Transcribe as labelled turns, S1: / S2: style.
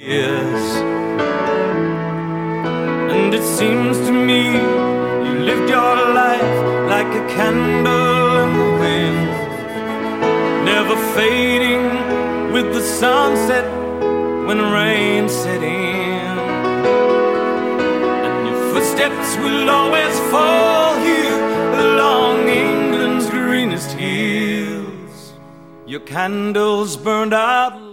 S1: Yes, and it seems to me you lived your life like a candle in the wind, never fading with the sunset when rain set in. And your footsteps will always fall here along England's greenest hills. Your candles burned out